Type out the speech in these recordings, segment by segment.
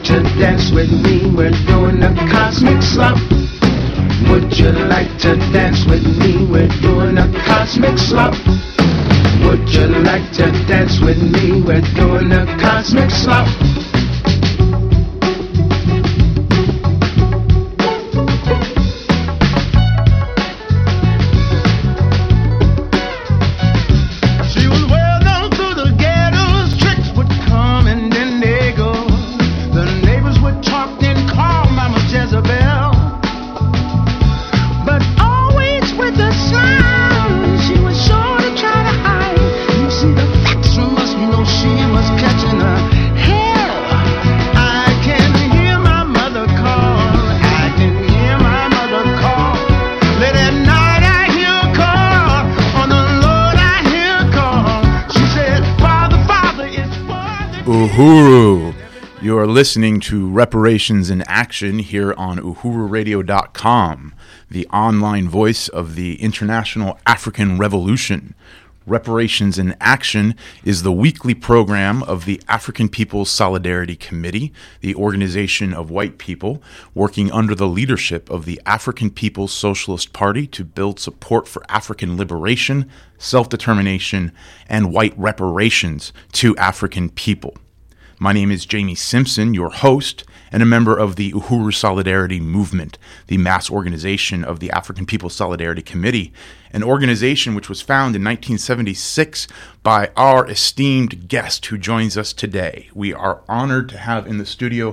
to dance with me? We're doing the cosmic slump. Would you like to dance with me? We're doing the cosmic slump. Would you like to dance with me? We're doing the cosmic slump. Uhuru. You are listening to Reparations in Action here on uhururadio.com, the online voice of the International African Revolution. Reparations in Action is the weekly program of the African People's Solidarity Committee, the organization of white people working under the leadership of the African People's Socialist Party to build support for African liberation, self-determination, and white reparations to African people. My name is Jamie Simpson, your host, and a member of the Uhuru Solidarity Movement, the mass organization of the African People's Solidarity Committee, an organization which was founded in 1976 by our esteemed guest who joins us today. We are honored to have in the studio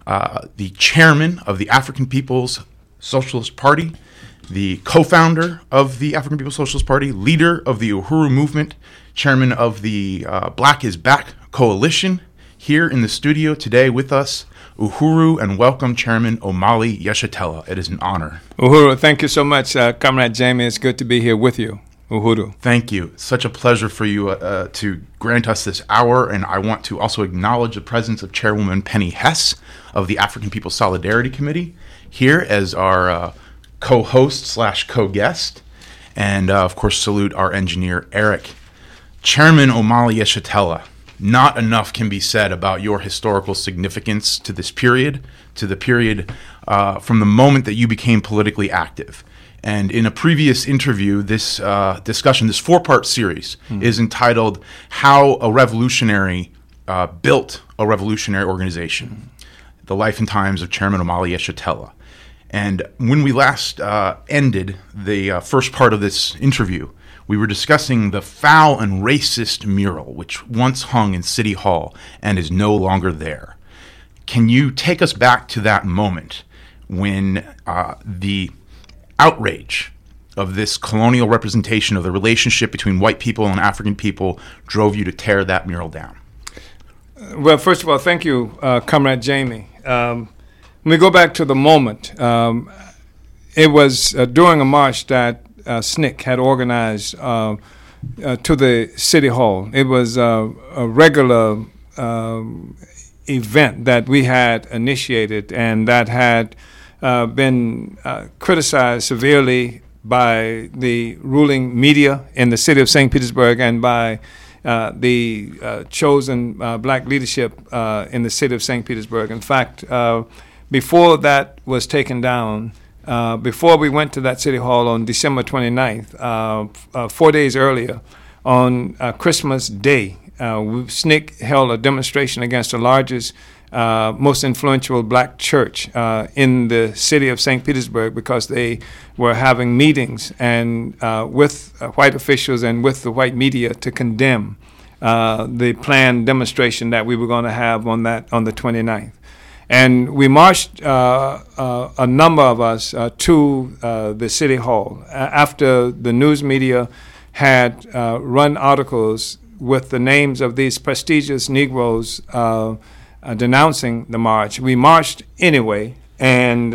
the chairman of the African People's Socialist Party, the co-founder of the African People's Socialist Party, leader of the Uhuru Movement, chairman of the Black is Back Coalition. Here in the studio today with us, Uhuru, and welcome Chairman Omali Yeshitela. It is an honor. Uhuru, thank you so much, Comrade Jamie. It's good to be here with you, Uhuru. Thank you. Such a pleasure for you to grant us this hour, and I want to also acknowledge the presence of Chairwoman Penny Hess of the African People's Solidarity Committee here as our co-host / co-guest, and of course salute our engineer, Eric. Chairman Omali Yeshitela, not enough can be said about your historical significance to this period, to the period from the moment that you became politically active. And in a previous interview, this discussion, this four-part series, is entitled How a Revolutionary Built a Revolutionary Organization, The Life and Times of Chairman Omali Yeshitela. And when we last ended the first part of this interview, we were discussing the foul and racist mural which once hung in City Hall and is no longer there. Can you take us back to that moment when the outrage of this colonial representation of the relationship between white people and African people drove you to tear that mural down? Well, first of all, thank you, Comrade Jamie. When we go back to the moment, it was during a march that SNCC had organized to the City Hall. It was a regular event that we had initiated and that had been criticized severely by the ruling media in the city of St. Petersburg and by the chosen black leadership in the city of St. Petersburg. In fact, before that was taken down, before we went to that City Hall on December 29th, 4 days earlier, on Christmas Day, SNCC held a demonstration against the largest, most influential black church in the city of St. Petersburg because they were having meetings and with white officials and with the white media to condemn the planned demonstration that we were going to have on the 29th. And we marched, a number of us, to the City Hall after the news media had run articles with the names of these prestigious Negroes denouncing the march. We marched anyway, and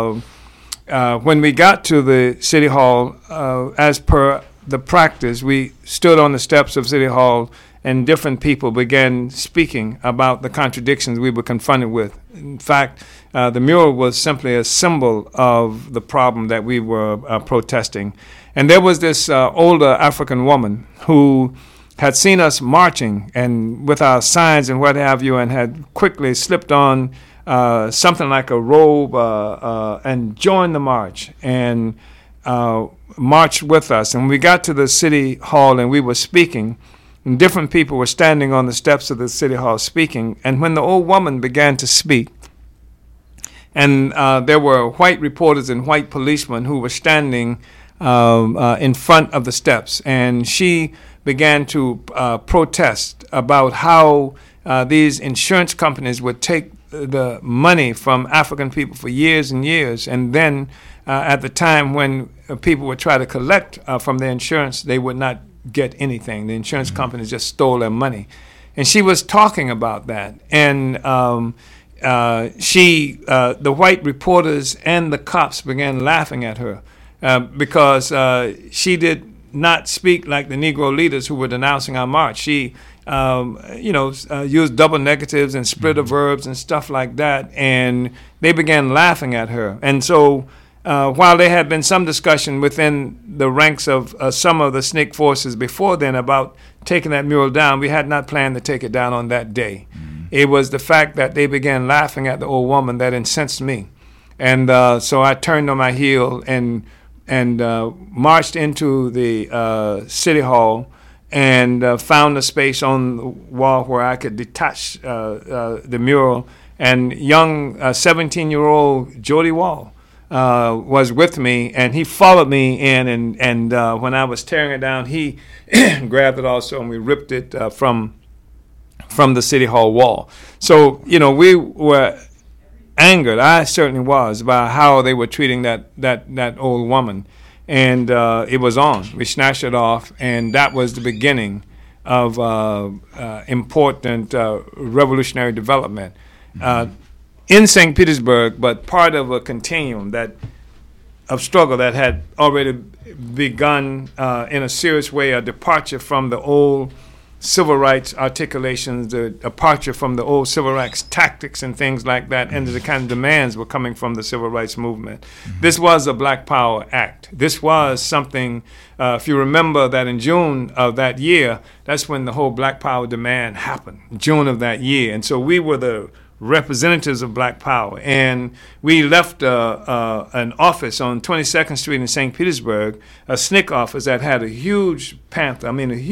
when we got to the City Hall, as per the practice, we stood on the steps of City Hall and different people began speaking about the contradictions we were confronted with. In fact, the mural was simply a symbol of the problem that we were protesting. And there was this older African woman who had seen us marching and with our signs and what have you, and had quickly slipped on something like a robe and joined the march and marched with us. And we got to the city hall and we were speaking. And different people were standing on the steps of the city hall speaking. And when the old woman began to speak, and there were white reporters and white policemen who were standing in front of the steps, and she began to protest about how these insurance companies would take the money from African people for years and years, and then at the time when people would try to collect from their insurance, they would not get anything. The insurance companies just stole their money. And she was talking about that. And the white reporters and the cops began laughing at her because she did not speak like the Negro leaders who were denouncing our march. She used double negatives and split of verbs and stuff like that. And they began laughing at her. And so while there had been some discussion within the ranks of some of the SNCC forces before then about taking that mural down, we had not planned to take it down on that day. It was the fact that they began laughing at the old woman that incensed me. And so I turned on my heel and marched into the city hall and found a space on the wall where I could detach the mural. And young 17-year-old Jody Wall was with me, and he followed me in, and when I was tearing it down, he grabbed it also, and we ripped it from the city hall wall. So, we were angered. I certainly was about how they were treating that old woman, and it was on. We snatched it off, and that was the beginning of important revolutionary development in St. Petersburg, but part of a continuum of struggle that had already begun in a serious way, a departure from the old civil rights articulations, the departure from the old civil rights tactics and things like that, and the kind of demands were coming from the civil rights movement. This was a Black Power Act. This was something, if you remember that in June of that year, that's when the whole Black Power demand happened, June of that year. And so we were the representatives of Black Power, and we left an office on 22nd Street in St. Petersburg, a SNCC office that had a huge panther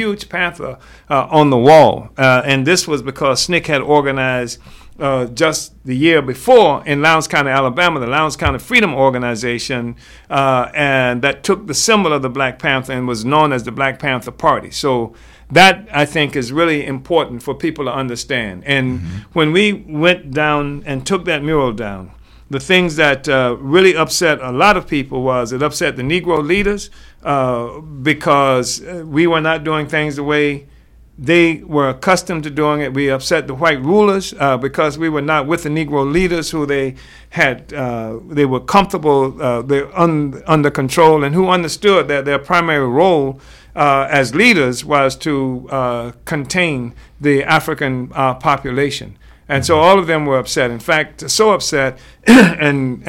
on the wall, and this was because SNCC had organized just the year before in Lowndes County, Alabama, the Lowndes County Freedom Organization, and that took the symbol of the Black Panther and was known as the Black Panther Party. So that, I think, is really important for people to understand. And when we went down and took that mural down, the things that really upset a lot of people was it upset the Negro leaders because we were not doing things the way they were accustomed to doing it. We upset the white rulers because we were not with the Negro leaders who they were comfortable, they're under control, and who understood that their primary role as leaders was to contain the African population. And so all of them were upset. In fact, so upset and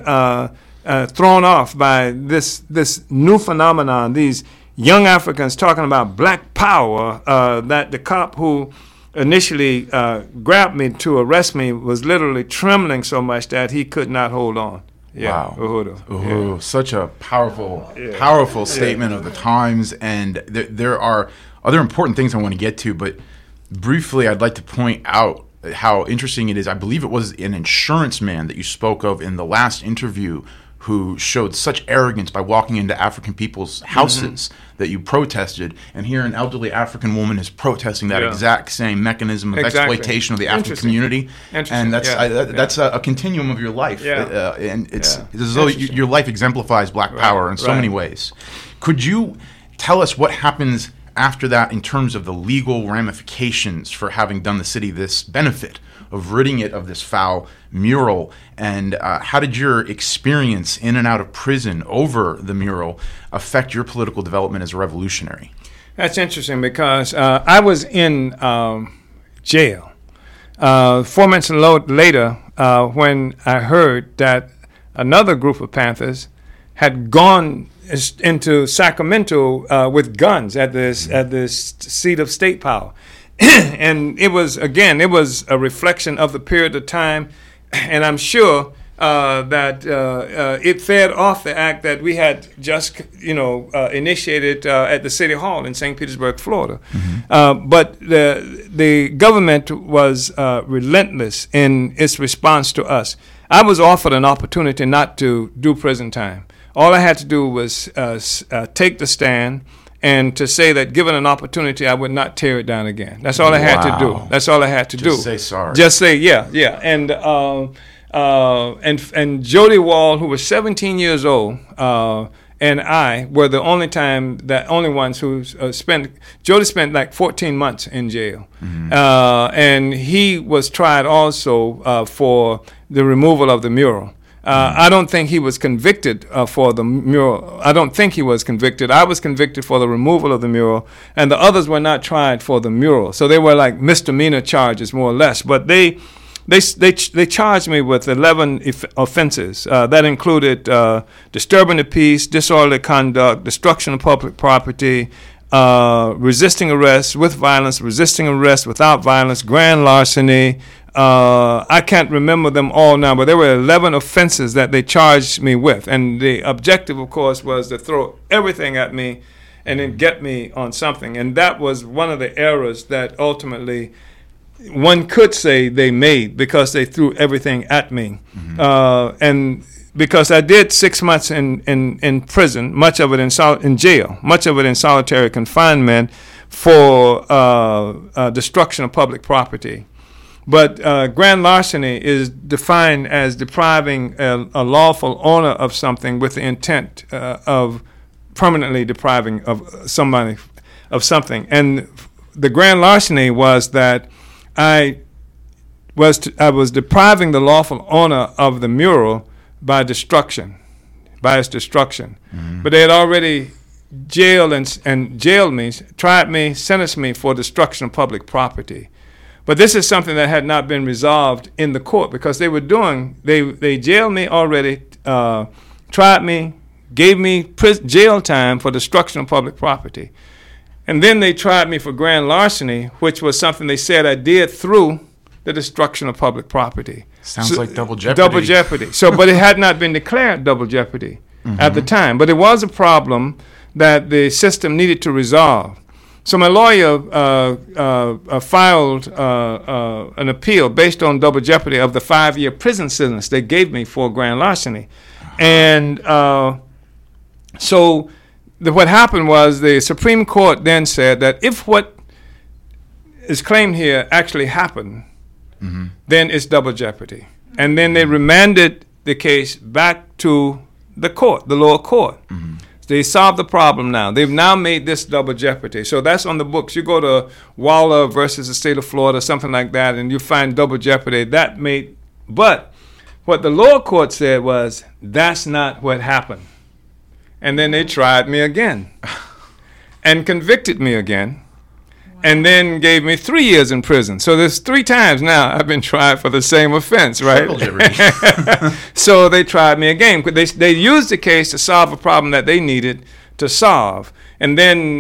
thrown off by this new phenomenon, these young Africans talking about Black Power, that the cop who initially grabbed me to arrest me was literally trembling so much that he could not hold on. Yeah, wow. Uhuru. Yeah. Such a powerful statement of the times. And there are other important things I want to get to, but briefly I'd like to point out how interesting it is. I believe it was an insurance man that you spoke of in the last interview who showed such arrogance by walking into African people's houses that you protested, and here an elderly African woman is protesting that exact same mechanism of exploitation of the African community, and that's a continuum of your life, and it's as though your life exemplifies Black Power in so many ways. Could you tell us what happens after that in terms of the legal ramifications for having done the city this benefit of ridding it of this foul mural, and how did your experience in and out of prison over the mural affect your political development as a revolutionary? That's interesting because I was in jail 4 months later when I heard that another group of Panthers had gone into Sacramento with guns at this seat of state power. And it was a reflection of the period of time and I'm sure that it fed off the act that we had just, initiated at the City Hall in St. Petersburg, Florida. But the government was relentless in its response to us. I was offered an opportunity not to do prison time. All I had to do was take the stand and to say that given an opportunity, I would not tear it down again. That's all I had to do. That's all I had to do. Just say sorry. Just say, yeah. And Jody Wall, who was 17 years old, and I were the only ones who Jody spent like 14 months in jail. And he was tried also for the removal of the mural. I don't think he was convicted for the mural. I don't think he was convicted. I was convicted for the removal of the mural, and the others were not tried for the mural. So they were like misdemeanor charges, more or less. But they charged me with 11 offenses. That included disturbing the peace, disorderly conduct, destruction of public property, resisting arrest with violence, resisting arrest without violence, grand larceny. I can't remember them all now, but there were 11 offenses that they charged me with. And the objective, of course, was to throw everything at me and then get me on something. And that was one of the errors that ultimately one could say they made, because they threw everything at me. And because I did 6 months in prison, much of it in jail, much of it in solitary confinement for destruction of public property. But grand larceny is defined as depriving a lawful owner of something with the intent of permanently depriving of somebody of something. And the grand larceny was that I was depriving the lawful owner of the mural by its destruction. But they had already jailed me, tried me, sentenced me for destruction of public property. But this is something that had not been resolved in the court, because they jailed me already, tried me, gave me jail time for destruction of public property. And then they tried me for grand larceny, which was something they said I did through the destruction of public property. Sounds like double jeopardy. Double jeopardy. But it had not been declared double jeopardy at the time. But it was a problem that the system needed to resolve. So my lawyer filed an appeal based on double jeopardy of the 5-year prison sentence they gave me for grand larceny. And so what happened was the Supreme Court then said that if what is claimed here actually happened, then it's double jeopardy. And then they remanded the case back to the court, the lower court. They solved the problem now. They've now made this double jeopardy. So that's on the books. You go to Waller versus the state of Florida, something like that, and you find double jeopardy. But what the lower court said was, that's not what happened. And then they tried me again and convicted me again. And then gave me 3 years in prison. So there's 3 times now I've been tried for the same offense, right? So they tried me again. They used the case to solve a problem that they needed to solve. And then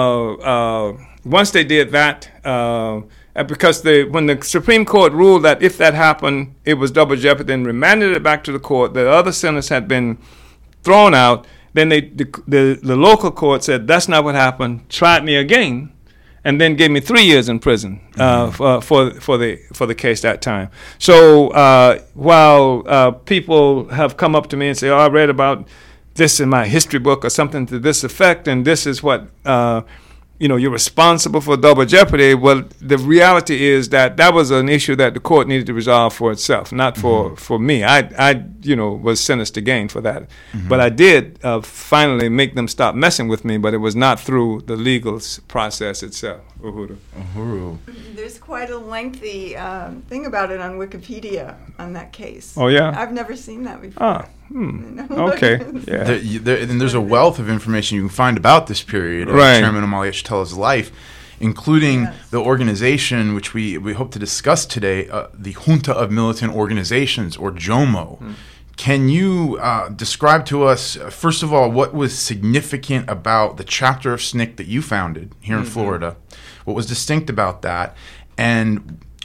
once they did that, because when the Supreme Court ruled that if that happened, it was double jeopardy, and remanded it back to the court, the other sentence had been thrown out. Then the local court said, that's not what happened, tried me again, and then gave me 3 years in prison for the case that time. So while people have come up to me and say, "Oh, I read about this in my history book," or something to this effect, and this is what you're responsible for double jeopardy. Well, the reality is that was an issue that the court needed to resolve for itself, not for me. I was sentenced again for that. But I did finally make them stop messing with me, but it was not through the legal process itself. Uhuru. There's quite a lengthy thing about it on Wikipedia on that case. Oh, yeah? I've never seen that before. Okay. Yeah. And there's a wealth of information you can find about this period of Chairman Omali Yeshitela's life, including the organization which we hope to discuss today, the Junta of Militant Organizations, or JOMO. Can you describe to us, first of all, what was significant about the chapter of SNCC that you founded here in Florida? What was distinct about that? And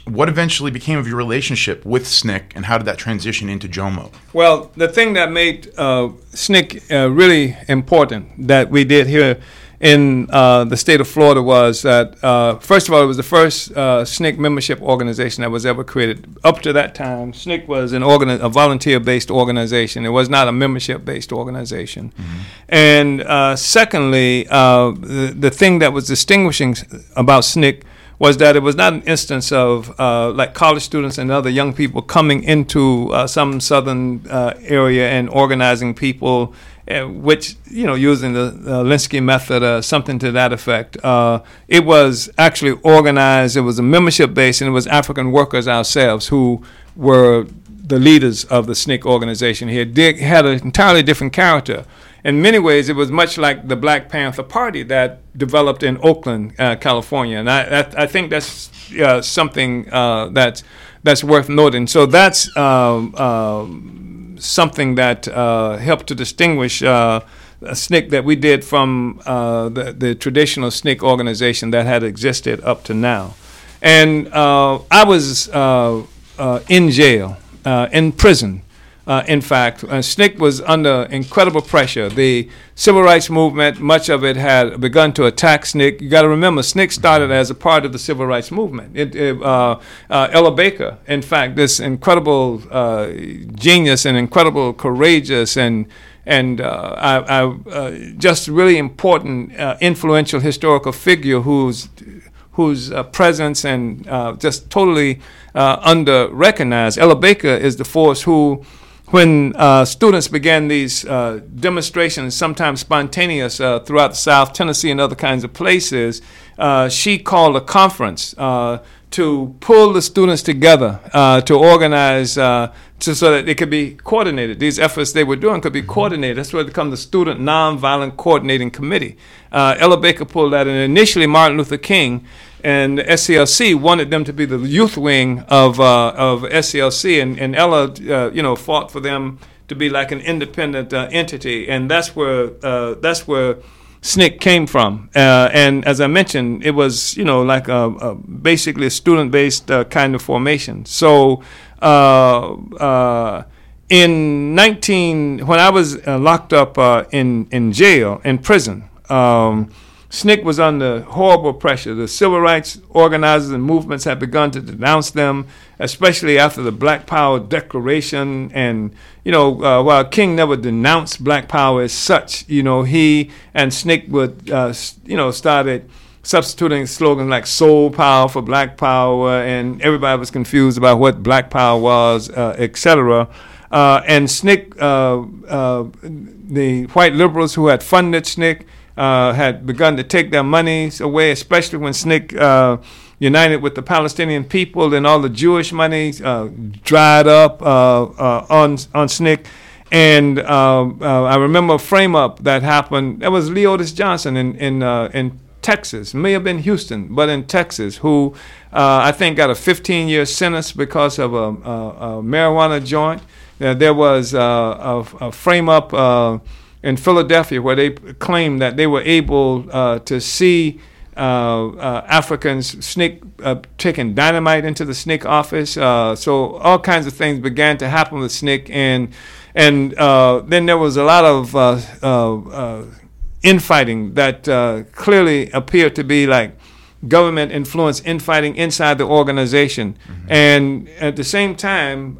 what eventually became of your relationship with SNCC, and how did that transition into JOMO? Well, the thing that made SNCC really important that we did here in the state of Florida was that, first of all, it was the first SNCC membership organization that was ever created. Up to that time, SNCC was a volunteer-based organization. It was not a membership-based organization. And secondly, the thing that was distinguishing about SNCC was that it was not an instance of like college students and other young people coming into some southern area and organizing people, which, using the Linsky method, something to that effect. It was actually organized. It was a membership base, and it was African workers ourselves who were the leaders of the SNCC organization here. It had an entirely different character. In many ways, it was much like the Black Panther Party that developed in Oakland, California, and I think that's something that's worth noting. So that's something that helped to distinguish SNCC that we did from the traditional SNCC organization that had existed up to now. And I was in jail, in prison. In fact, SNCC was under incredible pressure. The civil rights movement, much of it had begun to attack SNCC. You got to remember, SNCC started as a part of the civil rights movement. Ella Baker, in fact, this incredible genius and incredible courageous and just really important, influential historical figure whose presence and just totally under-recognized. Ella Baker is the force who, when students began these demonstrations, sometimes spontaneous, throughout the South, Tennessee, and other kinds of places, she called a conference to pull the students together, to organize, so that they could be coordinated. These efforts they were doing could be coordinated. That's where it becomes the Student Nonviolent Coordinating Committee. Ella Baker pulled that, and initially Martin Luther King and the SCLC wanted them to be the youth wing of SCLC, and Ella, fought for them to be like an independent entity, and that's where SNCC came from. And as I mentioned, it was like basically a student-based kind of formation. So when I was locked up in jail, in prison, SNCC was under horrible pressure. The civil rights organizers and movements had begun to denounce them, especially after the Black Power Declaration. And, while King never denounced Black Power as such, he and SNCC would, started substituting slogans like Soul Power for Black Power, and everybody was confused about what Black Power was, etc. And SNCC, the white liberals who had funded SNCC, had begun to take their monies away, especially when SNCC united with the Palestinian people, and all the Jewish money dried up on SNCC. And I remember a frame-up that happened. That was Lee Otis Johnson in Texas. It may have been Houston, but in Texas, who I think got a 15-year sentence because of a marijuana joint. There was a frame-up in Philadelphia, where they claimed that they were able to see Africans SNCC taking dynamite into the SNCC office. So all kinds of things began to happen with SNCC, and then there was a lot of infighting that clearly appeared to be like government influence infighting inside the organization. And at the same time,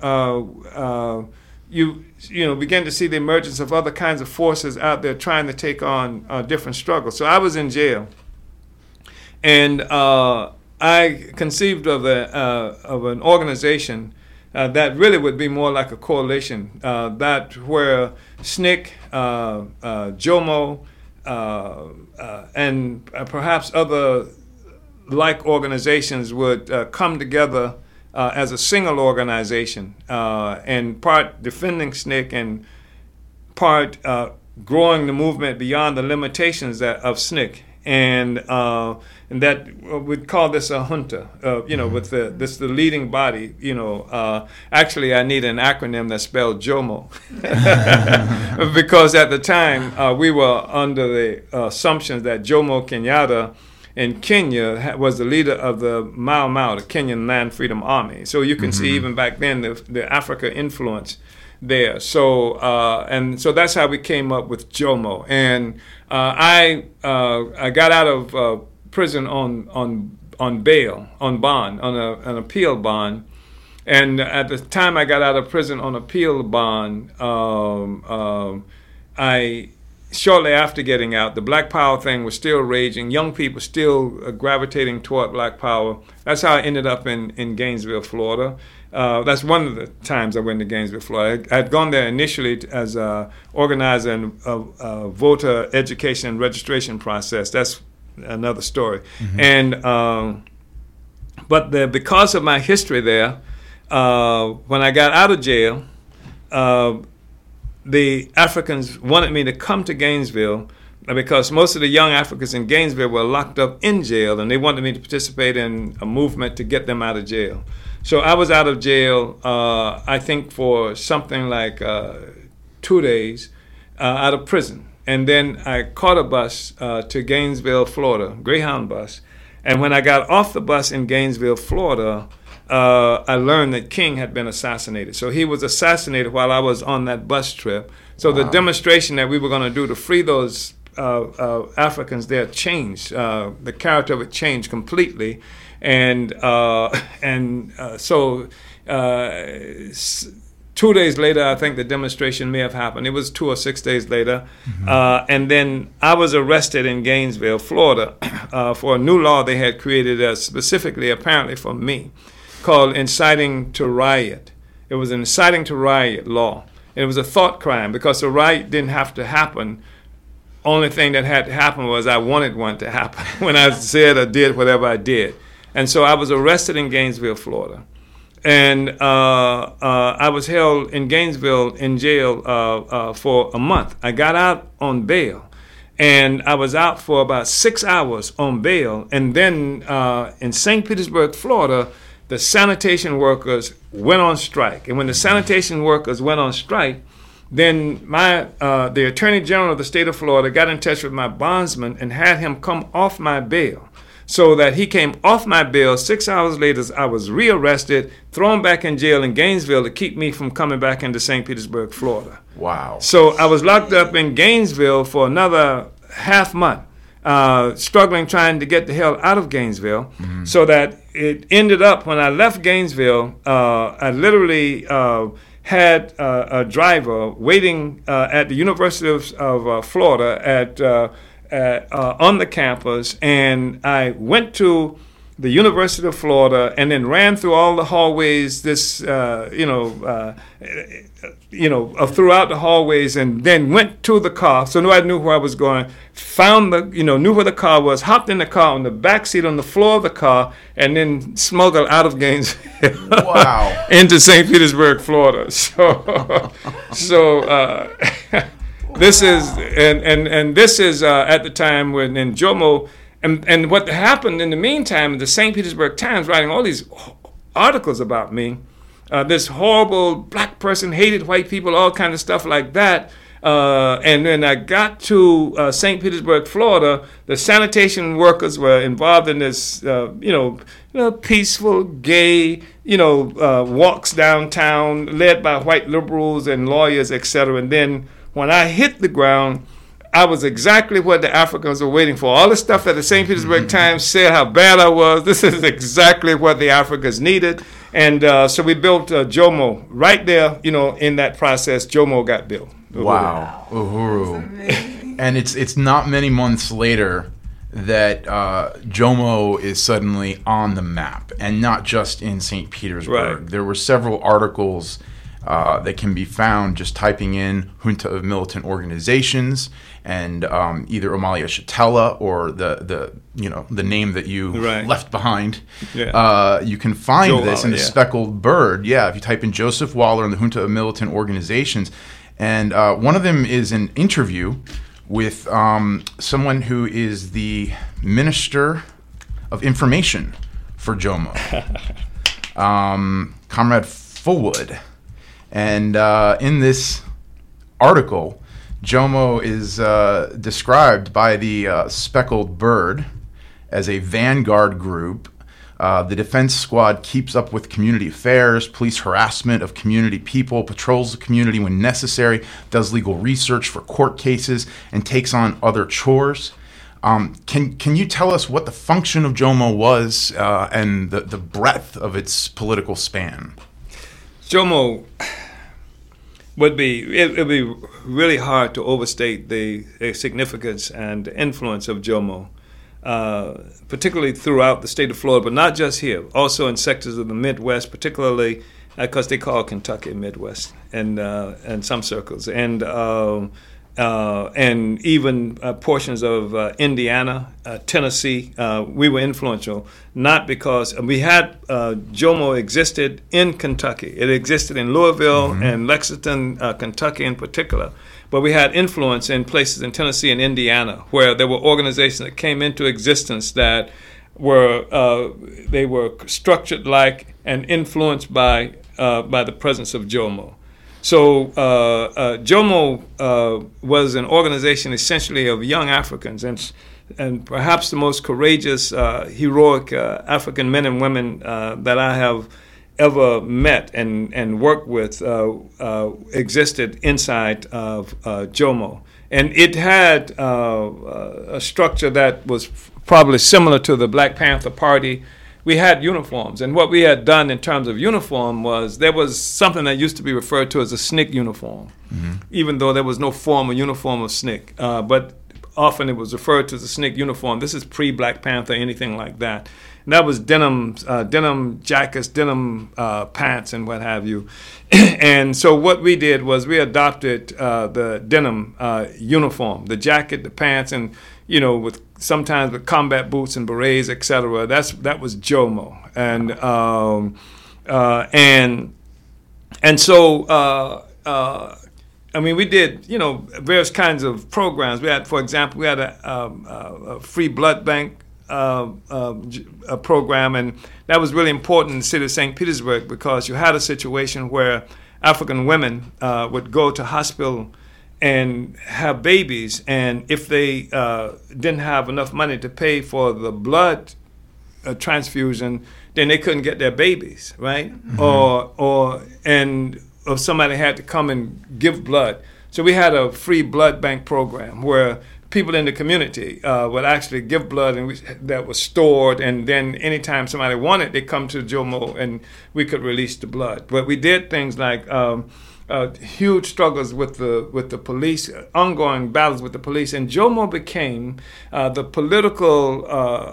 you begin to see the emergence of other kinds of forces out there trying to take on different struggles. So I was in jail, and I conceived of an organization that really would be more like a coalition, that where SNCC, JOMO, and perhaps other like organizations would come together as a single organization, and part defending SNCC and part growing the movement beyond the limitations of SNCC. And that we'd call this a junta, with the leading body. Actually, I need an acronym that spelled JOMO, because at the time we were under the assumption that Jomo Kenyatta in Kenya was the leader of the Mau Mau, the Kenyan Land Freedom Army. So you can see even back then the Africa influence there. So so that's how we came up with Jomo. And I got out of prison on bail, on bond, on an appeal bond. And at the time I got out of prison on appeal bond, shortly after getting out, the Black Power thing was still raging. Young people still gravitating toward Black Power. That's how I ended up in Gainesville, Florida. That's one of the times I went to Gainesville, Florida. I had gone there initially as organizer of voter education and registration process. That's another story. And but because of my history there, when I got out of jail, the Africans wanted me to come to Gainesville because most of the young Africans in Gainesville were locked up in jail, and they wanted me to participate in a movement to get them out of jail. So I was out of jail, I think, for something like 2 days out of prison. And then I caught a bus to Gainesville, Florida, Greyhound bus. And when I got off the bus in Gainesville, Florida, I learned that King had been assassinated. So he was assassinated while I was on that bus trip. So the demonstration that we were going to do to free those Africans there changed. The character of it changed completely. And so 2 days later, I think the demonstration may have happened. It was 2 or 6 days later. And then I was arrested in Gainesville, Florida, for a new law they had created specifically, apparently, for me, called inciting to riot. It was an inciting to riot law. And it was a thought crime because the riot didn't have to happen. Only thing that had to happen was I wanted one to happen when I said or did whatever I did. And so I was arrested in Gainesville, Florida. And I was held in Gainesville in jail for a month. I got out on bail. And I was out for about 6 hours on bail. And then in St. Petersburg, Florida, the sanitation workers went on strike. And when the sanitation workers went on strike, then the Attorney General of the state of Florida got in touch with my bondsman and had him come off my bail. So that he came off my bail. 6 hours later, I was rearrested, thrown back in jail in Gainesville to keep me from coming back into St. Petersburg, Florida. Wow. So I was locked up in Gainesville for another half month, struggling, trying to get the hell out of Gainesville, so that it ended up when I left Gainesville, I literally had a driver waiting at the University of Florida on the campus, and I went to the University of Florida and then ran through all the hallways, throughout the hallways, and then went to the car. So I knew where I was going, knew where the car was, hopped in the car on the back seat on the floor of the car, and then smuggled out of Gainesville into St. Petersburg, Florida. This is this is at the time when in Jomo, and what happened in the meantime, the St. Petersburg Times writing all these articles about me, this horrible black person, hated white people, all kind of stuff like that. And when I got to St. Petersburg, Florida, the sanitation workers were involved in this, peaceful, gay, walks downtown, led by white liberals and lawyers, etc. And then when I hit the ground, I was exactly what the Africans were waiting for. All the stuff that the St. Petersburg Times said how bad I was, this is exactly what the Africans needed. And so we built Jomo right there, in that process. Jomo got built. Wow. Uhuru. And it's not many months later that Jomo is suddenly on the map, and not just in St. Petersburg. Right. There were several articles that can be found just typing in Junta of Militant Organizations, and either Amalia Shatella or the name that you left behind. Yeah. You can find Joe this Waller, in the Speckled Bird. Yeah, if you type in Joseph Waller and the Junta of Militant Organizations. And one of them is an interview with someone who is the Minister of Information for Jomo, Comrade Fullwood. And in this article, Jomo is described by the Speckled Bird as a vanguard group. The Defense Squad keeps up with community affairs, police harassment of community people, patrols the community when necessary, does legal research for court cases, and takes on other chores. Can you tell us what the function of JOMO was and the breadth of its political span? JOMO would be really hard to overstate the significance and influence of JOMO. Particularly throughout the state of Florida, but not just here, also in sectors of the Midwest, particularly because they call Kentucky Midwest in some circles, and even portions of Indiana, Tennessee. We were influential, not because we had JOMO existed in Kentucky. It existed in Louisville and Lexington, Kentucky in particular. But we had influence in places in Tennessee and Indiana where there were organizations that came into existence that were they were structured like and influenced by the presence of JOMO. So JOMO was an organization essentially of young Africans and perhaps the most courageous, heroic African men and women that I have ever met and worked with existed inside of JOMO. And it had a structure that was probably similar to the Black Panther Party. We had uniforms, and what we had done in terms of uniform was there was something that used to be referred to as a SNCC uniform, even though there was no formal uniform of SNCC. But often it was referred to as a SNCC uniform. This is pre-Black Panther, anything like that. And that was denim jackets, denim pants, and what have you. And so what we did was we adopted the denim uniform, the jacket, the pants, and sometimes with combat boots and berets, etc. That was JOMO, and so we did various kinds of programs. We had, for example, a free blood bank. A program, and that was really important in the city of St. Petersburg because you had a situation where African women would go to hospital and have babies, and if they didn't have enough money to pay for the blood transfusion, then they couldn't get their babies, right? Or somebody had to come and give blood. So we had a free blood bank program where people in the community would actually give blood that was stored, and then anytime somebody wanted, they come to JOMO and we could release the blood. But we did things like huge struggles with the police, ongoing battles with the police, and JOMO became the political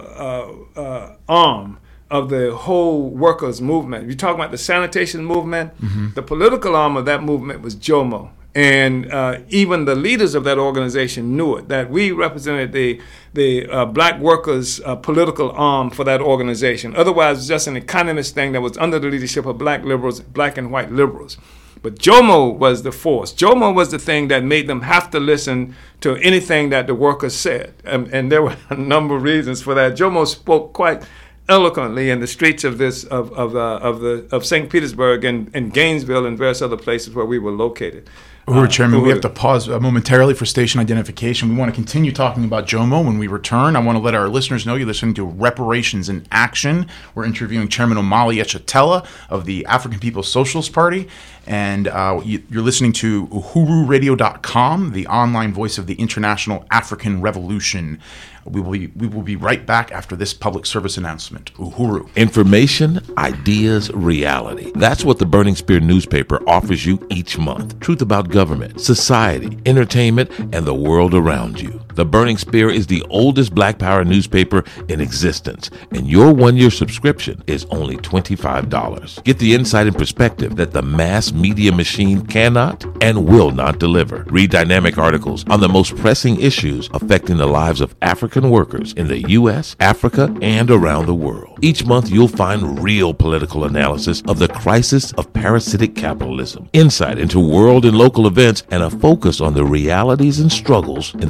arm of the whole workers' movement. You talk about the sanitation movement, the political arm of that movement was JOMO. And even the leaders of that organization knew it, that we represented the black workers' political arm for that organization. Otherwise, it was just an economist thing that was under the leadership of black liberals, black and white liberals. But JOMO was the force. JOMO was the thing that made them have to listen to anything that the workers said. And there were a number of reasons for that. JOMO spoke quite eloquently in the streets of St. Petersburg and Gainesville and various other places where we were located. Chairman, we have to pause momentarily for station identification. We want to continue talking about JOMO when we return. I want to let our listeners know you're listening to Reparations in Action. We're interviewing Chairman Omali Yeshitela of the African People's Socialist Party. And you're listening to UhuruRadio.com, the online voice of the International African Revolution. We will be right back after this public service announcement. Uhuru. Information, ideas, reality. That's what the Burning Spear newspaper offers you each month. Truth about government, society, entertainment, and the world around you. The Burning Spear is the oldest Black Power newspaper in existence, and your one-year subscription is only $25. Get the insight and perspective that the mass media machine cannot and will not deliver. Read dynamic articles on the most pressing issues affecting the lives of African workers in the U.S., Africa, and around the world. Each month, you'll find real political analysis of the crisis of parasitic capitalism, insight into world and local events, and a focus on the realities and struggles in the heart of the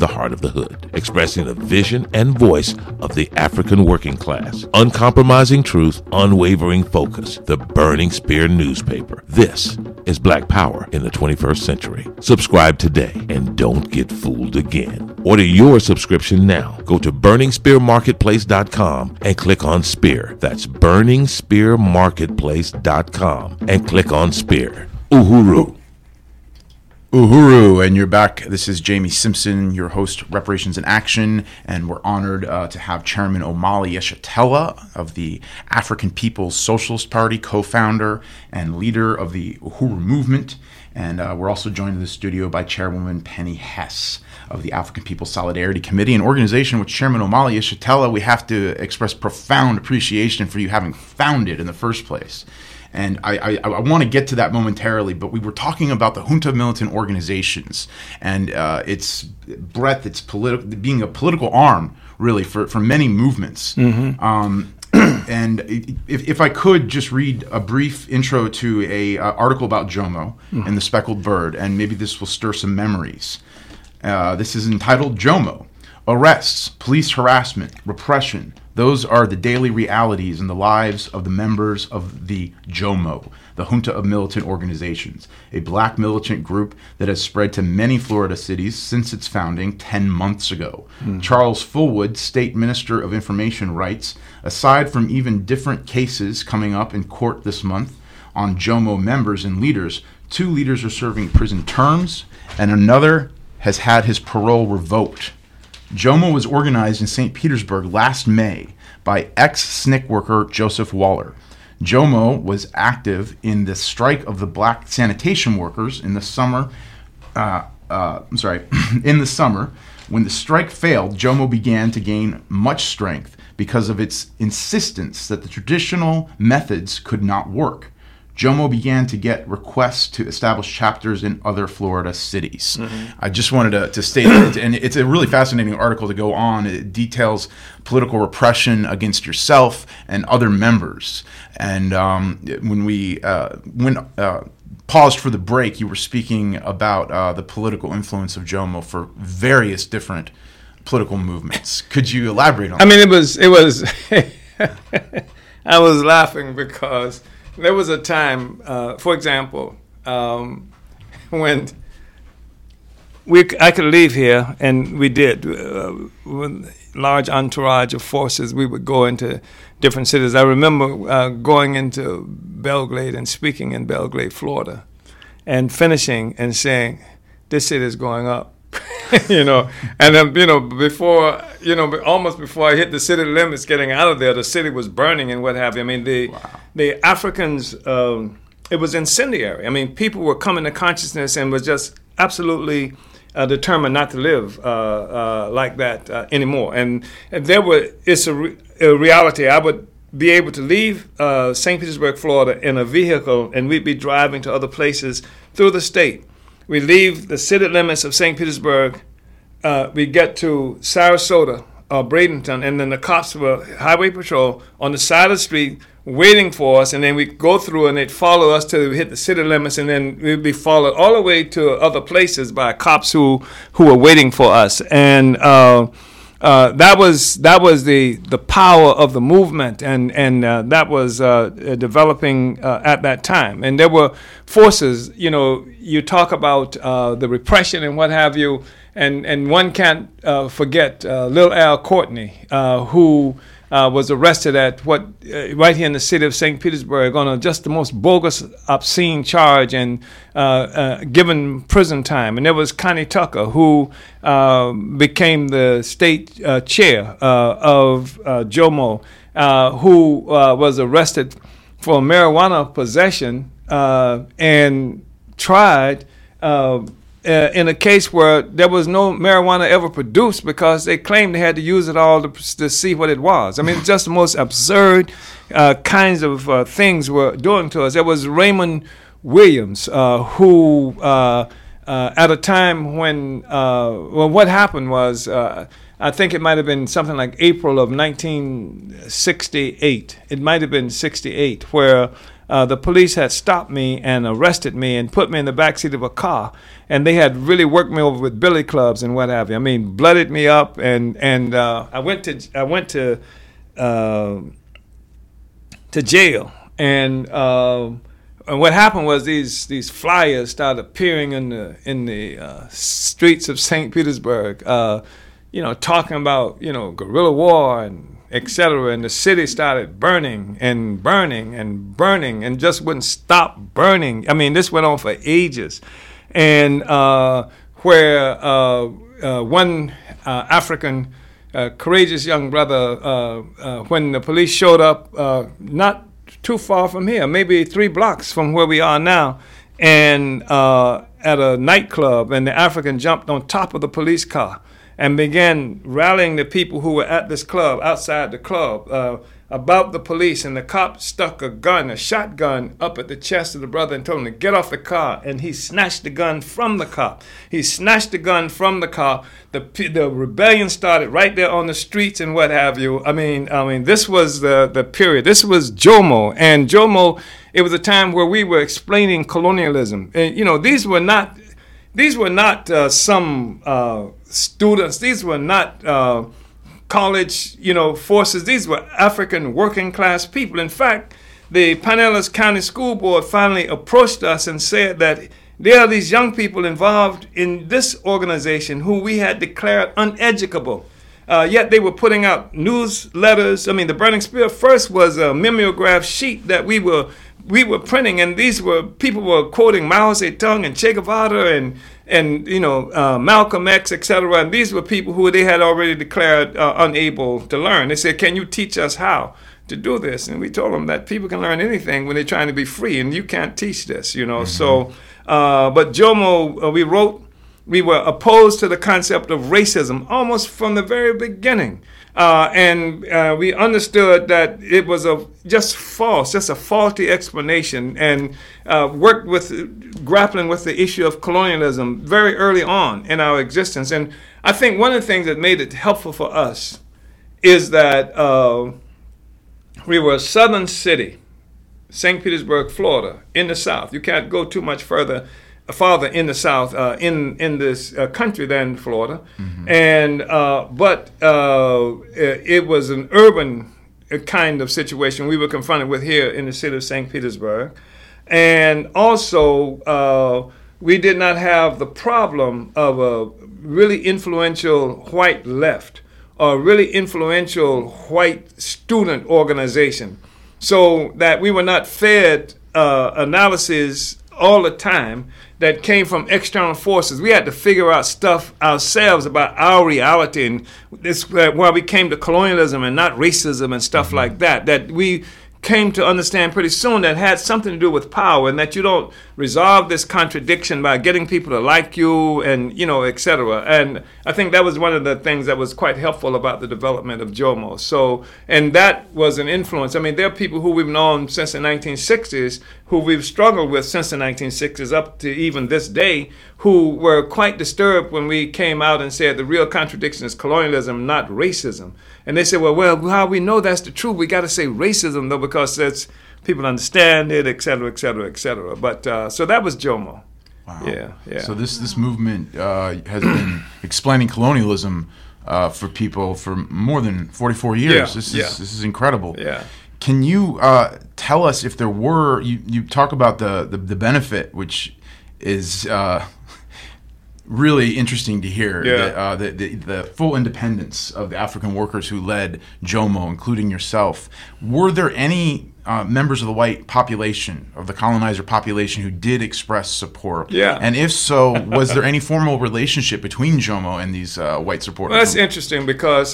hood, expressing the vision and voice of the African working class. Uncompromising truth, unwavering focus. The Burning Spear newspaper. This is Black Power in the 21st century. Subscribe today and don't get fooled again. Order your subscription now. Go to burningspearmarketplace.com and click on Spear. That's burningspearmarketplace.com and click on Spear. Uhuru. Uhuru, and you're back. This is Jamie Simpson, your host, Reparations in Action, and we're honored to have Chairman Omali Yeshitela of the African People's Socialist Party, co-founder and leader of the Uhuru movement. And we're also joined in the studio by Chairwoman Penny Hess of the African People's Solidarity Committee, an organization which Chairman Omali Yeshitela, we have to express profound appreciation for you having founded in the first place. And I want to get to that momentarily, but we were talking about the junta militant organizations and its breadth, its being a political arm, really, for many movements. Mm-hmm. And if I could just read a brief intro to a article about Jomo and the Speckled Bird, and maybe this will stir some memories. This is entitled Jomo. Arrests, police harassment, repression, those are the daily realities in the lives of the members of the JOMO, the Junta of Militant Organizations, a black militant group that has spread to many Florida cities since its founding 10 months ago. Charles Fullwood, State Minister of Information, writes, aside from even different cases coming up in court this month on JOMO members and leaders, 2 leaders are serving prison terms and another has had his parole revoked. JOMO was organized in St. Petersburg last May by ex-SNCC worker Joseph Waller. JOMO was active in the strike of the black sanitation workers in the summer. In the summer, when the strike failed, JOMO began to gain much strength because of its insistence that the traditional methods could not work. JOMO began to get requests to establish chapters in other Florida cities. Mm-hmm. I just wanted to state that, and it's a really fascinating article to go on. It details political repression against yourself and other members. And when we paused for the break, you were speaking about the political influence of JOMO for various different political movements. Could you elaborate on that? I mean, it was. I was laughing because there was a time, for example, when I could leave here, and we did. With large entourage of forces, we would go into different cities. I remember going into Belgrade and speaking in Belgrade, Florida, and finishing and saying, "This city is going up." And then, almost before I hit the city limits getting out of there, the city was burning and what have you. I mean, the Africans, it was incendiary. I mean, people were coming to consciousness and was just absolutely determined not to live like that anymore. And it's a reality. I would be able to leave St. Petersburg, Florida in a vehicle, and we'd be driving to other places through the state. We leave the city limits of St. Petersburg. We get to Sarasota or Bradenton, and then the cops were highway patrol on the side of the street waiting for us, and then we go through and they'd follow us till we hit the city limits, and then we'd be followed all the way to other places by cops who were waiting for us. And that was the power of the movement, and that was developing at that time. And there were forces. You talk about the repression and what have you, and one can't forget Lil Al Courtney, who was arrested at right here in the city of St. Petersburg on just the most bogus, obscene charge and given prison time. And there was Connie Tucker, who became the state chair of JOMO, who was arrested for marijuana possession and tried in a case where there was no marijuana ever produced because they claimed they had to use it all to see what it was. I mean, it's just the most absurd kinds of things were doing to us. There was Raymond Williams, who at a time when what happened was I think it might have been something like April of 1968. It might have been 68, where the police had stopped me and arrested me and put me in the backseat of a car, and they had really worked me over with billy clubs and what have you. I mean, blooded me up, and I went to jail, and what happened was these flyers started appearing in the streets of St. Petersburg, talking about guerrilla war and etc. And the city started burning and burning and burning and just wouldn't stop burning. I mean, this went on for ages, and where one African courageous young brother, when the police showed up, not too far from here, maybe 3 blocks from where we are now, and at a nightclub, and the African jumped on top of the police car and began rallying the people who were at this club, outside the club, about the police. And the cop stuck a shotgun, up at the chest of the brother and told him to get off the car. And he snatched the gun from the cop. The rebellion started right there on the streets and what have you. I mean, this was the period. This was Jomo. And Jomo, it was a time where we were explaining colonialism. And, these were not some students. These were not college, forces. These were African working class people. In fact, the Pinellas County School Board finally approached us and said that there are these young people involved in this organization who we had declared uneducable. Yet they were putting out newsletters. I mean, the Burning Spear first was a mimeograph sheet that we were printing, and people were quoting Mao Zedong and Che Guevara and Malcolm X, etc. And these were people who they had already declared unable to learn. They said, "Can you teach us how to do this?" And we told them that people can learn anything when they're trying to be free, and you can't teach this, Mm-hmm. So, but Jomo, we were opposed to the concept of racism almost from the very beginning. And we understood that it was just a faulty explanation, and worked with grappling with the issue of colonialism very early on in our existence. And I think one of the things that made it helpful for us is that we were a southern city, St. Petersburg, Florida, in the South. You can't go too much farther in the South, in this country than Florida. Mm-hmm. And but it was an urban kind of situation we were confronted with here in the city of St. Petersburg. And also, we did not have the problem of a really influential white left or really influential white student organization, so that we were not fed analysis all the time that came from external forces. We had to figure out stuff ourselves about our reality, and this why we came to colonialism and not racism and stuff like that we came to understand pretty soon that had something to do with power, and that you don't resolve this contradiction by getting people to like you and, etc. And I think that was one of the things that was quite helpful about the development of Jomo. So, and that was an influence. I mean, there are people who we've known since the 1960s, who we've struggled with since the 1960s up to even this day, who were quite disturbed when we came out and said the real contradiction is colonialism, not racism. And they said, well, how we know that's the truth? We got to say racism, though, because that's people understand it, et cetera, et cetera, et cetera. But so that was Jomo. Wow. Yeah. So this movement has been explaining colonialism for people for more than 44 years. This is incredible. Yeah. Can you tell us if there were? You talk about the benefit, which is really interesting to hear. Yeah. The full independence of the African workers who led Jomo, including yourself. Were there any members of the white population, of the colonizer population, who did express support? Yeah. And if so, was there any formal relationship between Jomo and these white supporters? Well, that's interesting because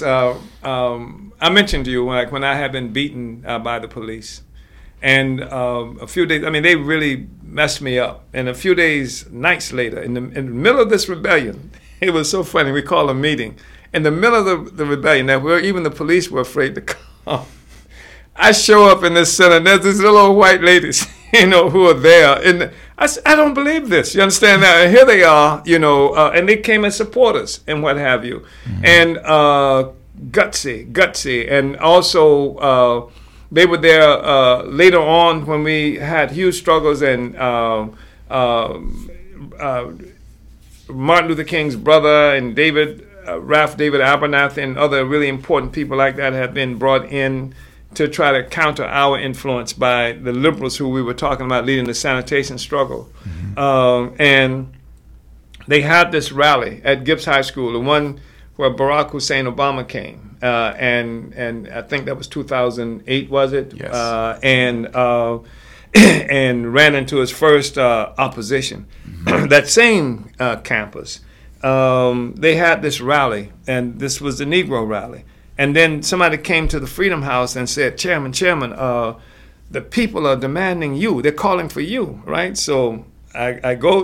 I mentioned to you when I had been beaten by the police. And a few days, they really messed me up. And a few days, nights later, in the middle of this rebellion, it was so funny, we called a meeting. In the middle of the rebellion, where even the police were afraid to come, I show up in this center, and there's this little old white lady who are there. And I don't believe this. You understand that? And here they are, and they came as supporters and what have you. Mm-hmm. And gutsy. And also they were there later on when we had huge struggles, and Martin Luther King's brother and Ralph David Abernathy and other really important people like that have been brought in to try to counter our influence by the liberals who we were talking about leading the sanitation struggle. Mm-hmm. And they had this rally at Gibbs High School, the one where Barack Hussein Obama came. And I think that was 2008, was it? Yes. And ran into his first opposition. Mm-hmm. That same campus, they had this rally, and this was the Negro rally. And then somebody came to the Freedom House and said, Chairman, the people are demanding you. They're calling for you, right? So I go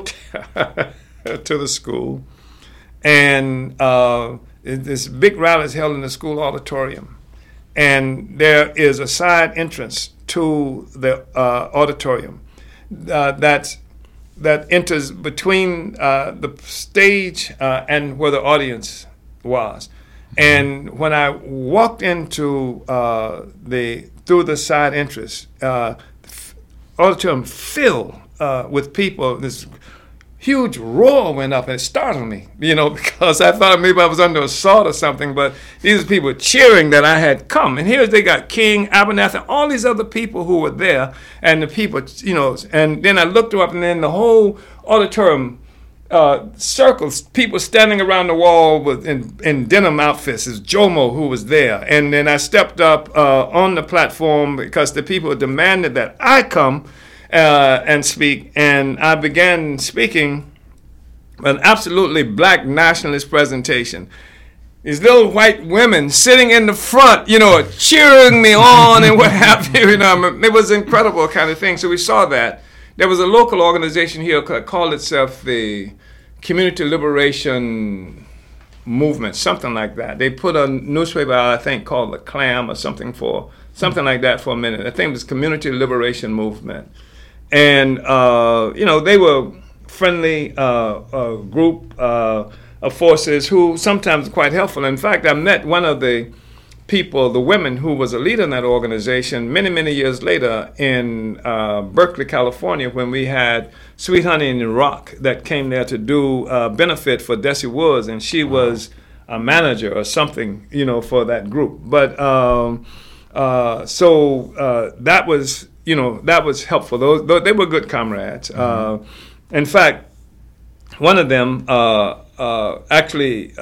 to the school, and this big rally is held in the school auditorium. And there is a side entrance to the auditorium that enters between the stage and where the audience was. And when I walked into through the side entrance, auditorium filled with people. This huge roar went up, and it startled me, because I thought maybe I was under assault or something. But these people were cheering that I had come, and here they got King, Abernathy, all these other people who were there, and the people, And then I looked up, and then the whole auditorium. Circles, people standing around the wall in denim outfits. It's Jomo who was there. And then I stepped up on the platform because the people demanded that I come and speak. And I began speaking an absolutely black nationalist presentation. These little white women sitting in the front, cheering me on and what have you. It was an incredible kind of thing. So we saw that. There was a local organization here called itself the Community Liberation Movement, something like that. They put a newspaper out, I think, called The Clam or something like that for a minute. I think it was Community Liberation Movement. And, they were friendly group of forces who sometimes quite helpful. In fact, I met one of the people, the women who was a leader in that organization many, many years later in Berkeley, California, when we had Sweet Honey in the Rock that came there to do benefit for Desi Woods, and she was a manager or something, for that group. But that was helpful. They were good comrades. Mm-hmm. In fact, one of them actually.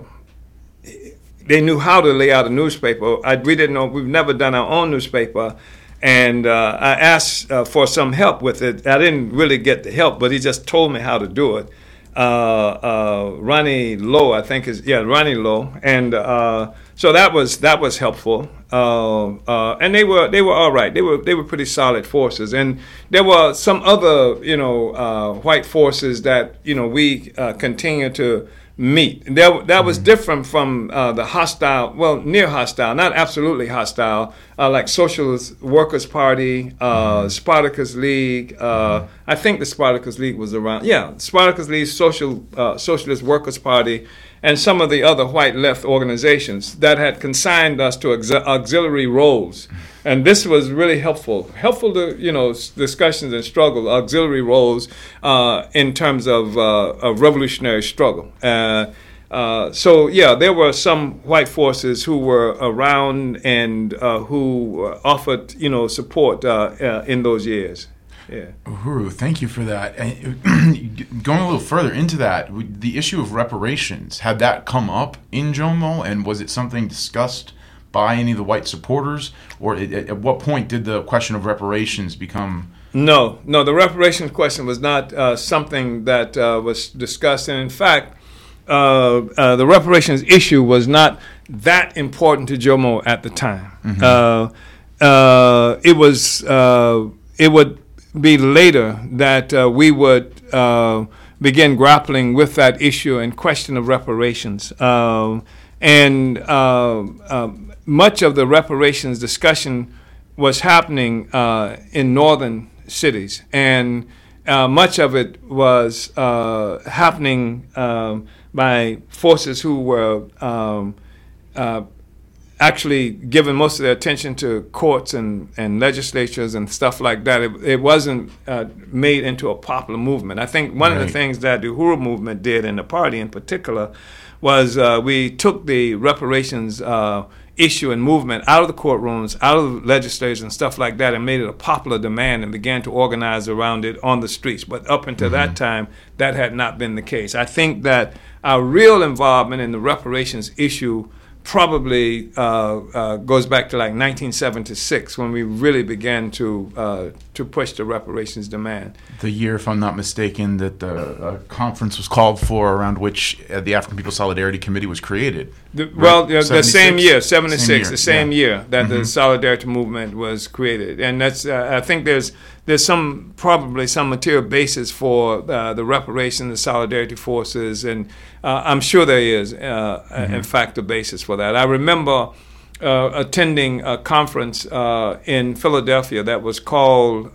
They knew how to lay out a newspaper. We didn't know. We've never done our own newspaper, and I asked for some help with it. I didn't really get the help, but he just told me how to do it. Ronnie Lowe, I think Ronnie Lowe, and so that was helpful. And they were all right. They were pretty solid forces, and there were some other white forces that we continue to meet. That was different from the hostile, near hostile, not absolutely hostile, like Socialist Workers' Party, Spartacus League. I think the Spartacus League was around. Yeah, Spartacus League, Socialist Workers' Party, and some of the other white left organizations that had consigned us to auxiliary roles. And this was really helpful to, discussions and struggle, auxiliary roles in terms of revolutionary struggle. There were some white forces who were around and who offered, support in those years. Yeah. Uhuru, thank you for that. Going a little further into that, the issue of reparations, had that come up in Jomo, and was it something discussed by any of the white supporters, or at what point did the question of reparations become? No, the reparations question was not something that was discussed, and in fact, the reparations issue was not that important to Jomo at the time. Mm-hmm. It would be later that we would begin grappling with that issue and question of reparations. Much of the reparations discussion was happening in northern cities, and much of it was happening by forces who were actually giving most of their attention to courts and legislatures and stuff like that. It wasn't made into a popular movement. I think one of the things that the Uhuru movement did, and the party in particular, was we took the reparations issue and movement out of the courtrooms, out of the legislatures and stuff like that, and made it a popular demand and began to organize around it on the streets. But up until that time, that had not been the case. I think that our real involvement in the reparations issue probably goes back to like 1976, when we really began to push the reparations demand. The year, if I'm not mistaken, that the conference was called for, around which the African People's Solidarity Committee was created. The same year, 76, the same yeah. year that the Solidarity Movement was created. And that's I think there's probably some material basis for the reparation, the solidarity forces, and I'm sure there is, in fact, a basis for that. I remember attending a conference in Philadelphia that was called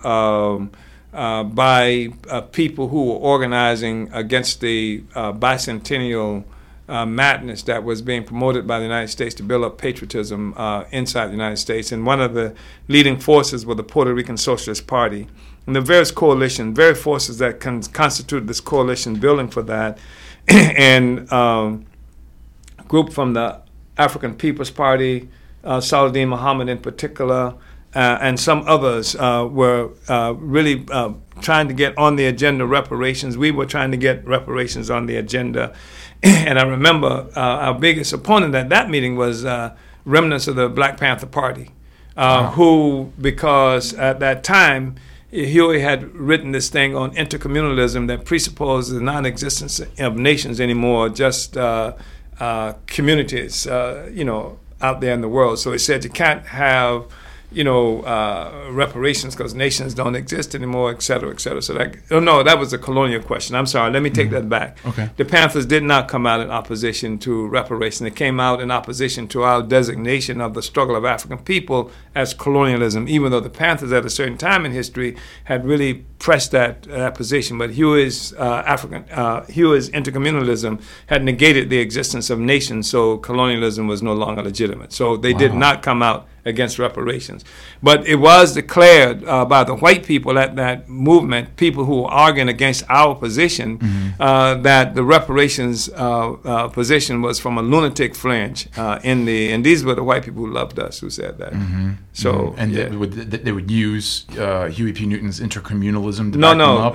by people who were organizing against the bicentennial madness that was being promoted by the United States to build up patriotism inside the United States. And one of the leading forces was the Puerto Rican Socialist Party. And the various coalitions, various forces that constituted this coalition building for that, and a group from the African People's Party, Saladin Muhammad in particular, and some others were really trying to get on the agenda reparations. We were trying to get reparations on the agenda. And I remember our biggest opponent at that meeting was remnants of the Black Panther Party, who, because at that time, Huey had written this thing on intercommunalism that presupposes the non-existence of nations anymore, just communities, out there in the world. So he said you can't have, reparations because nations don't exist anymore, et cetera, et cetera. So that was a colonial question. I'm sorry. Let me take that back. Okay. The Panthers did not come out in opposition to reparations. They came out in opposition to our designation of the struggle of African people as colonialism, even though the Panthers at a certain time in history had really pressed that position. But Huey's intercommunalism had negated the existence of nations, so colonialism was no longer legitimate. So they did not come out against reparations. But it was declared by the white people at that movement, people who were arguing against our position, that the reparations position was from a lunatic fringe. And these were the white people who loved us who said that. So they would use Huey P. Newton's intercommunalism to no.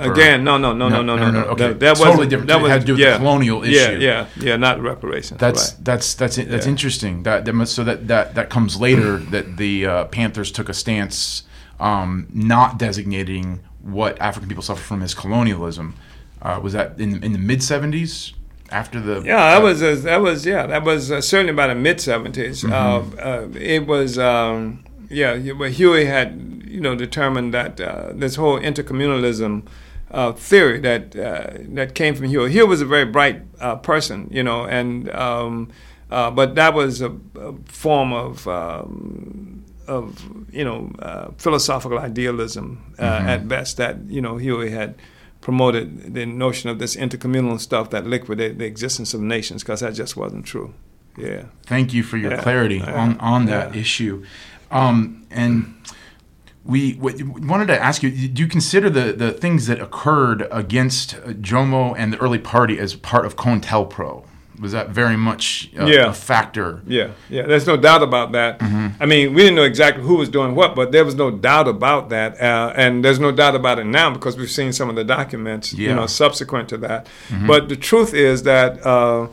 Okay, that was totally different. That had to do with the colonial issue. Yeah, not reparations. That's interesting. That comes later. That the Panthers took a stance not designating what African people suffer from as colonialism. Was that in the mid 70s? After the that was certainly about the mid 70s. It was Huey had determined that this whole intercommunalism theory that came from Huey. Huey was a very bright person, and but that was a form of philosophical idealism at best, that Huey had promoted the notion of this intercommunal stuff that liquidated the existence of nations, because that just wasn't true. Yeah. Thank you for your clarity on that issue. And we wanted to ask you, do you consider the things that occurred against Jomo and the early party as part of COINTELPRO? Was that very much a factor? Yeah. There's no doubt about that. I mean, we didn't know exactly who was doing what, but there was no doubt about that. And there's no doubt about it now, because we've seen some of the documents, subsequent to that. But the truth is that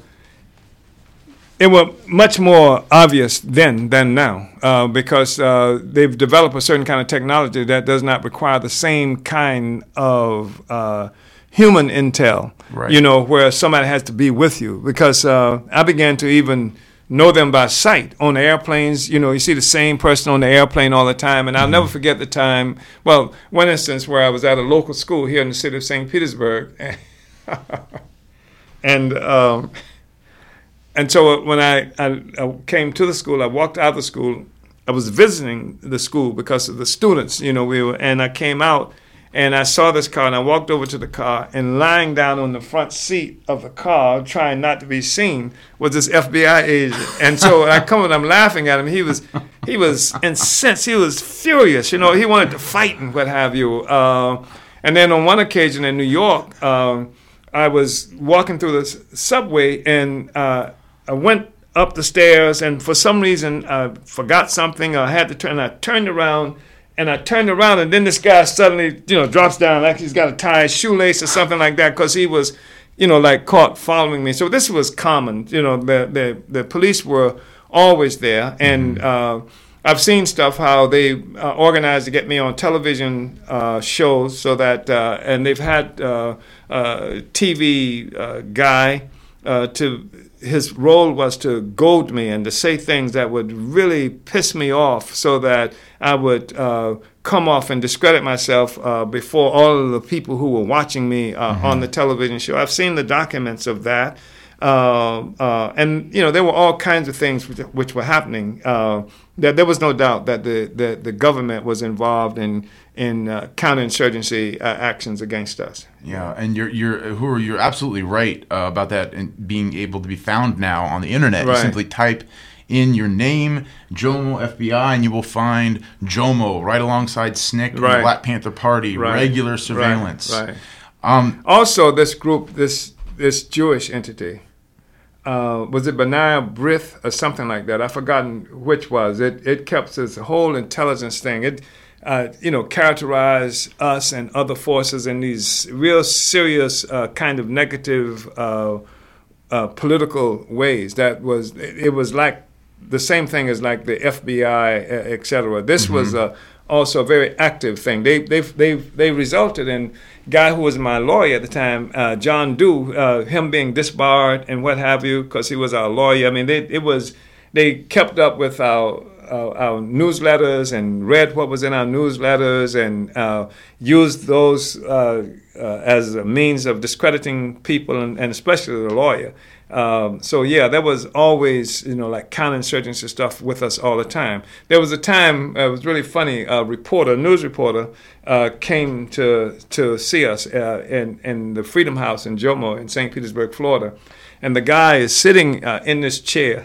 it was much more obvious then than now, because they've developed a certain kind of technology that does not require the same kind of human intel, where somebody has to be with you. Because I began to even know them by sight on the airplanes. You see the same person on the airplane all the time. And I'll never forget the time, well, one instance where I was at a local school here in the city of St. Petersburg. And so when I came to the school, I walked out of the school. I was visiting the school because of the students, and I came out, And I saw this car, and I walked over to the car, and lying down on the front seat of the car, trying not to be seen, was this FBI agent. And so I come and I'm laughing at him. He was incensed. He was furious. You know, he wanted to fight and what have you. And then on one occasion in New York, I was walking through the subway, and I went up the stairs, and for some reason I forgot something. I had to turn. I turned around, and then this guy suddenly, drops down like he's got to tie his shoelace or something like that, because he was, like caught following me. So this was common. The police were always there, and I've seen stuff how they organized to get me on television shows, so that and they've had TV guy his role was to goad me and to say things that would really piss me off, so that I would come off and discredit myself before all of the people who were watching me on the television show. I've seen the documents of that. And there were all kinds of things which were happening. That there was no doubt that the government was involved in counterinsurgency actions against us. Yeah, and you're absolutely right about that, and being able to be found now on the internet. Right. You simply type in your name, Jomo FBI, and you will find Jomo right alongside SNCC and the Black Panther Party. Right. Regular surveillance. Right. Also, this group, this Jewish entity. Was it B'nai B'rith or something like that? I've forgotten which was. It kept this whole intelligence thing. It, characterized us and other forces in these real serious kind of negative political ways. It was like the same thing as like the FBI, et cetera. This was also a very active thing. They resulted in a guy who was my lawyer at the time, John Dew, him being disbarred and what have you, because he was our lawyer. I mean, they kept up with our newsletters and read what was in our newsletters and used those as a means of discrediting people and especially the lawyer. So yeah, there was always, like counterinsurgency stuff with us all the time. There was a time, it was really funny, a news reporter, came to see us in the Freedom House in Jomo in St. Petersburg, Florida. And the guy is sitting in this chair.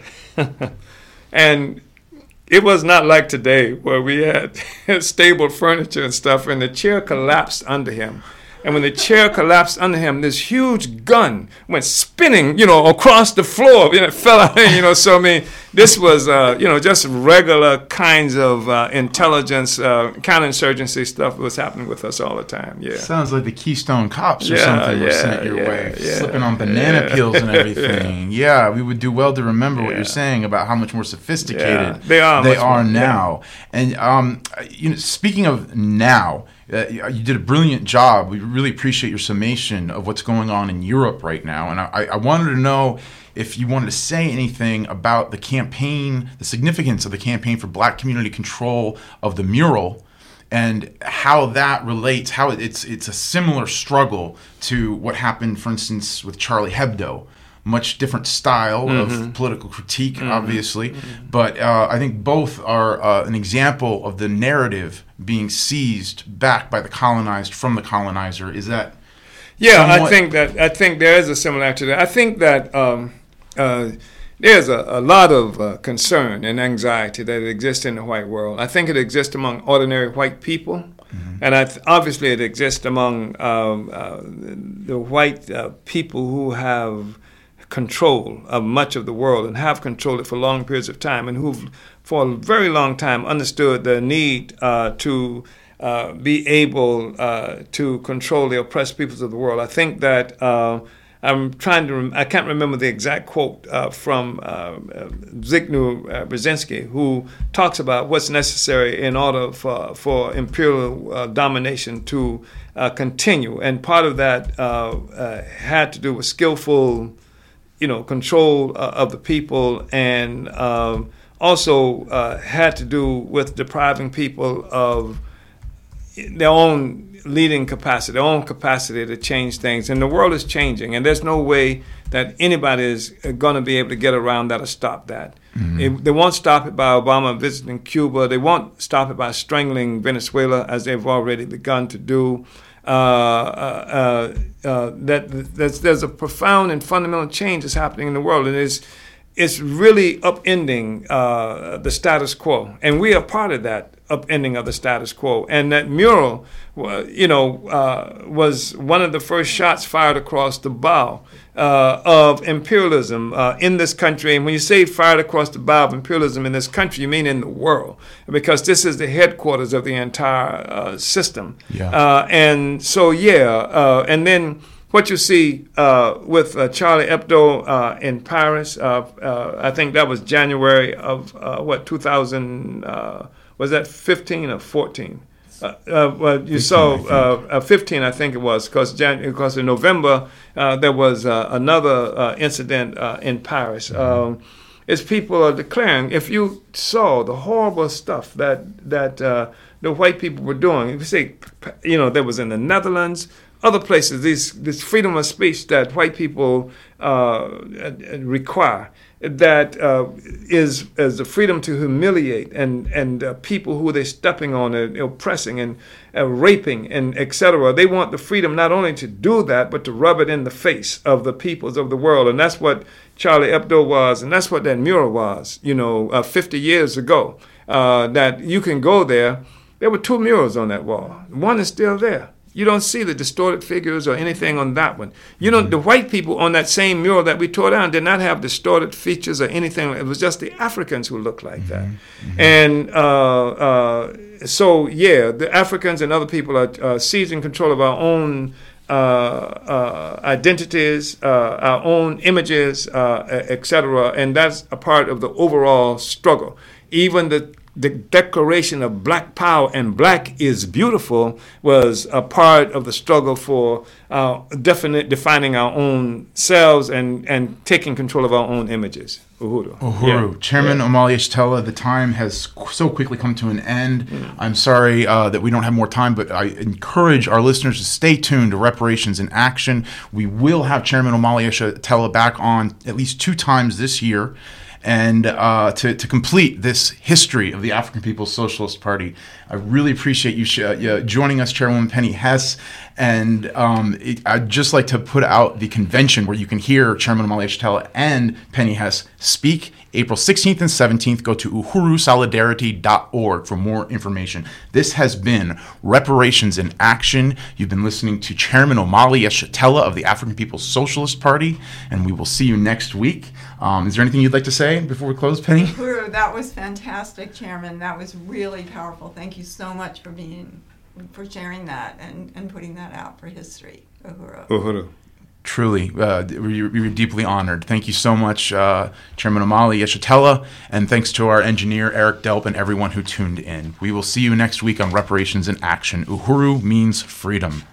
And it was not like today where we had stable furniture and stuff, and the chair collapsed under him. And when the chair collapsed under him, this huge gun went spinning, across the floor. It fell out, So, I mean, this was, just regular kinds of intelligence, counterinsurgency stuff was happening with us all the time. Yeah. Sounds like the Keystone Cops or something were sent your way, slipping on banana peels and everything. Yeah, we would do well to remember what you're saying about how much more sophisticated they are now. And, speaking of now, you did a brilliant job. We really appreciate your summation of what's going on in Europe right now. And I wanted to know if you wanted to say anything about the campaign, the significance of the campaign for Black community control of the mural, and how that relates, how it's a similar struggle to what happened, for instance, with Charlie Hebdo. Much different style of political critique, obviously, but I think both are an example of the narrative being seized back by the colonized from the colonizer. Is that? Yeah, I think there is a similarity there. I think that there's a lot of concern and anxiety that exists in the white world. I think it exists among ordinary white people. And obviously it exists among the white people who have control of much of the world and have controlled it for long periods of time, and who've for a very long time understood the need to be able to control the oppressed peoples of the world. I think that I can't remember the exact quote from Zygmunt Brzezinski, who talks about what's necessary in order for imperial domination to continue. And part of that had to do with skillful control of the people, and also had to do with depriving people of their own leading capacity, their own capacity to change things. And the world is changing, and there's no way that anybody is going to be able to get around that or stop that. They won't stop it by Obama visiting Cuba. They won't stop it by strangling Venezuela, as they've already begun to do. There's a profound and fundamental change that's happening in the world, and it's really upending the status quo, and we are part of that upending of the status quo. And that mural, was one of the first shots fired across the bow of imperialism in this country. And when you say fired across the bow of imperialism in this country, you mean in the world, because this is the headquarters of the entire system. Yeah. And so, and then what you see with Charlie Hebdo in Paris, I think that was January of 2000, was that 15 or 14? Well, you 15, saw 15, I think it was, because in November there was another incident in Paris. It's people are declaring, if you saw the horrible stuff that the white people were doing, if you say, there was in the Netherlands, other places, this freedom of speech that white people require, that is the freedom to humiliate and people who they're stepping on and oppressing and raping and etc. They want the freedom not only to do that, but to rub it in the face of the peoples of the world. And that's what Charlie Hebdo was, and that's what that mural was, 50 years ago. That you can go there. There were 2 murals on that wall. One is still there. You don't see the distorted figures or anything on that one. The white people on that same mural that we tore down did not have distorted features or anything. It was just the Africans who looked like that. And the Africans and other people are seizing control of our own identities, our own images, etc. And that's a part of the overall struggle. Even the declaration of Black Power and Black is Beautiful was a part of the struggle for defining our own selves and taking control of our own images. Uhuru. Yeah. Chairman Omali Yeshitela, the time has so quickly come to an end. I'm sorry that we don't have more time, but I encourage our listeners to stay tuned to Reparations in Action. We will have Chairman Omali Yeshitela back on at least 2 times this year. And to complete this history of the African People's Socialist Party. I really appreciate you joining us, Chairwoman Penny Hess. And I'd just like to put out the convention where you can hear Chairman Omali Yeshitela and Penny Hess speak April 16th and 17th. Go to uhurusolidarity.org for more information. This has been Reparations in Action. You've been listening to Chairman Omali Yeshitela of the African People's Socialist Party, and we will see you next week. Is there anything you'd like to say before we close, Penny? Uhuru, that was fantastic, Chairman. That was really powerful. Thank you so much for sharing that and putting that out for history. Uhuru. Uhuru. Truly, we were deeply honored. Thank you so much, Chairman Omali Yeshitela, and thanks to our engineer, Eric Delp, and everyone who tuned in. We will see you next week on Reparations in Action. Uhuru means freedom.